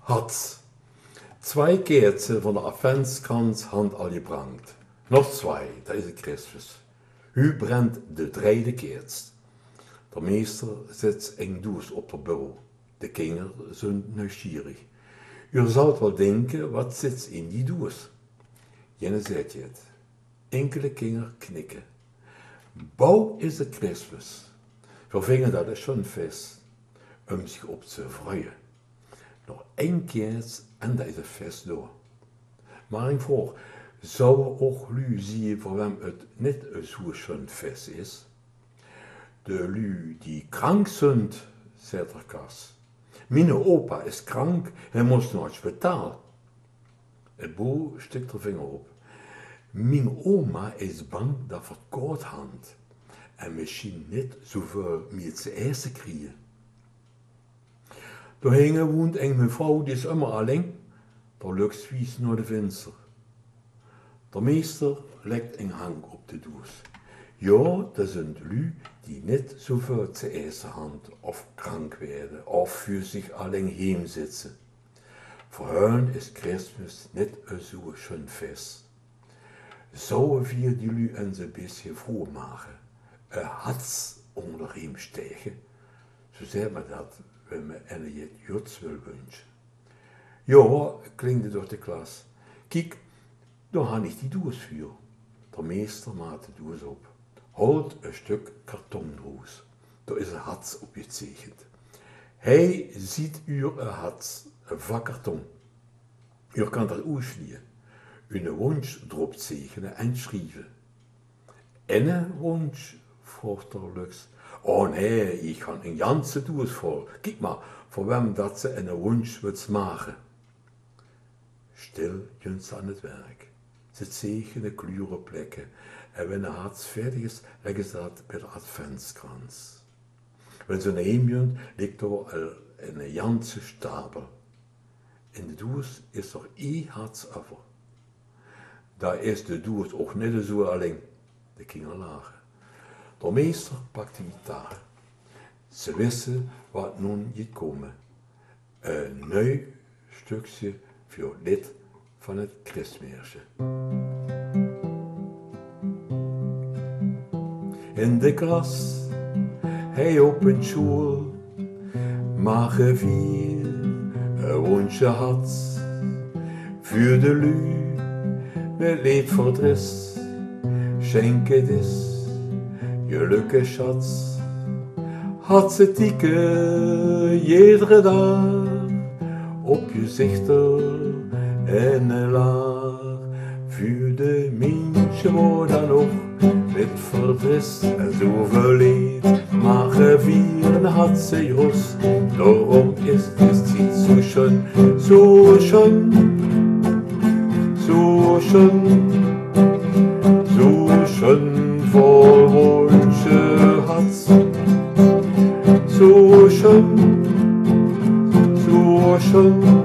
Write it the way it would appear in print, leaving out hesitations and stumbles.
Hat's. 2 Kerzen van de Adventskranz hand al gebrannt. Nog 2, dat is het Christus. U brennt de 3e kerst. De meester zit een doos op het bureau. De kinderen zijn nieuwsgierig. U zult wel denken, wat zit in die doos? Jenne zegt je het. Enkele kinderen knikken. Bouw is de Christus. We vinden dat is schon fest, om zich op te freuen. Nog 1 kerst en dat is het fest door. Maar ik vroeg, zou ook lu zien voor wem het niet zo schon fest is? De lu die krank zijn, zegt er Kas. Mijn opa is krank, hij moest naar het spitaal. Het boer stikt de vinger op. Mijn oma is bang dat het koud hand en misschien niet zoveel meer te eten krijgen. Daarheen woont een mevrouw die is immer alleen, daar lukt zwies naar de venster. De meester legt een hang op de doos. Ja, dat zijn lui die niet zoveel te eten hand of krank werden of voor zich alleen heem zitten. Voor hen is Christmas niet zo schön fest. Zouden wir die lui eens een beetje voormaken? Hats onder hem stegen. Zo zei me dat, we me en je Jods wil wensen. Ja, klinkt door de klas. Kijk, daar had ik die doos voor. De meester maakt de doos op. Holt een stuk kartonroos. Daar is een hats op gezegend. Hij ziet u een hats, een vak karton. U kan dat uitschnieren. Een wunsch erop zegenen en schrijven. En een wunsch, vroeg er Lux. Oh nee, ik ga een ganse doos vol. Kijk maar, voor wem dat ze een wunsch wilt maken. Stil gaan ze aan het werk. Ze zegenen kleuren plekken. En wanneer de hats fertig is, leggen ze dat bij de adventskrans. Wanneer ze naar hem gaan, ligt er al een ganse stapel. In de doos is er 1 hats over. Daar is de doos ook niet zo alleen. De kinderen lachen. De meester pakt de gitaar. Ze wisten wat nun gaat komen. Een nieuw stukje voor dit van het Christmeersje. In de klas, hij op een school, maar gevier een wunschje had. Voor de lui, met leedverdriet, schenk het is, gelukkige schatz. Had ze tikken, iedere dag, op je zichter en een laag. Voor de mensje wordt dan nog met verdriet en zoveel leed, maar gevieren had ze Jos. Daarom is het niet zo schön, zo schön, zo schön, zo schön vol wunschen had. Zo schön, zo schön.